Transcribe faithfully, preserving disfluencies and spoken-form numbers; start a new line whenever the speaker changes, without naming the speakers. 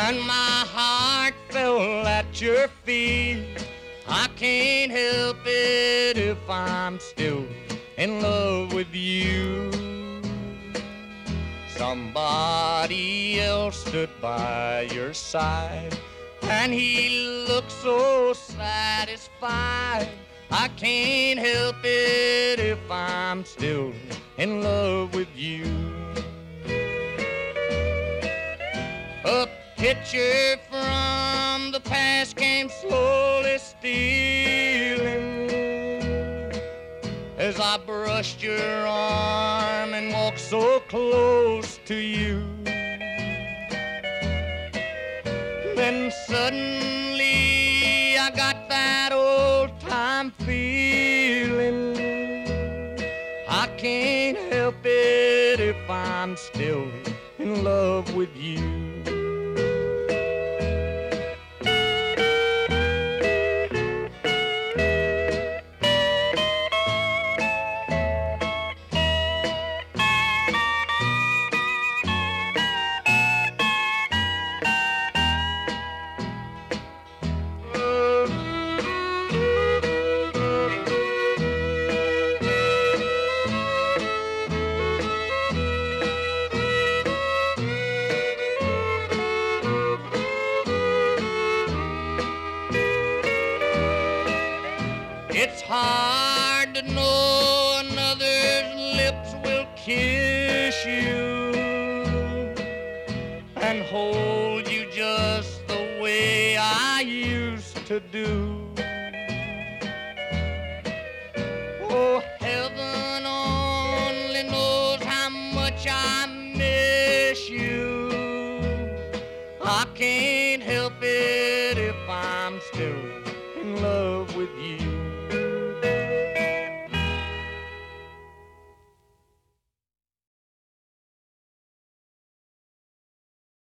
and my heart fell at your feet. I can't help it if I'm still in love with you. Somebody else stood by your side, and he looked so satisfied. I can't help it if I'm still in love with you. A picture from the past came slowly stealing as I brushed your arm and walked so close to you. Then suddenly I got that old time feeling. I can't help it if I'm still in love with you. It's hard to know another's lips will kiss you and hold you just the way I used to do. Oh, heaven only knows how much I miss you. I can't help it if I'm still in love